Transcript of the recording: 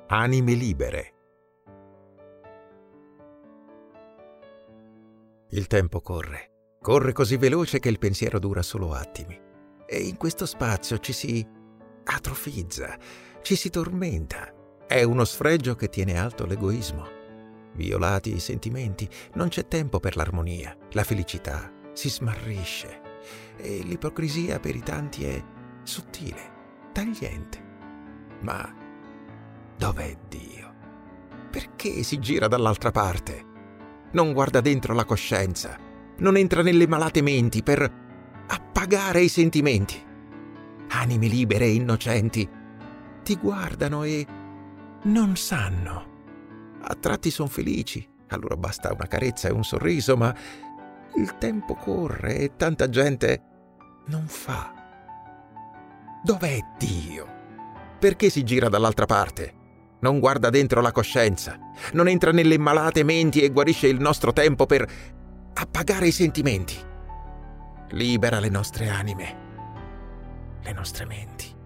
Anime libere. Il tempo corre così veloce che il pensiero dura solo attimi. E in questo spazio ci si atrofizza, ci si tormenta. È uno sfregio che tiene alto l'egoismo. Violati i sentimenti, non c'è tempo per l'armonia, la felicità si smarrisce e l'ipocrisia per i tanti è sottile, tagliente. Ma dov'è Dio? Perché si gira dall'altra parte? Non guarda dentro la coscienza, non entra nelle malate menti per appagare i sentimenti. Anime libere e innocenti ti guardano e non sanno. A tratti son felici, allora basta una carezza e un sorriso, ma il tempo corre e tanta gente non fa. Dov'è Dio? Perché si gira dall'altra parte? Non guarda dentro la coscienza, non entra nelle malate menti e guarisce il nostro tempo per appagare i sentimenti. Libera le nostre anime, le nostre menti.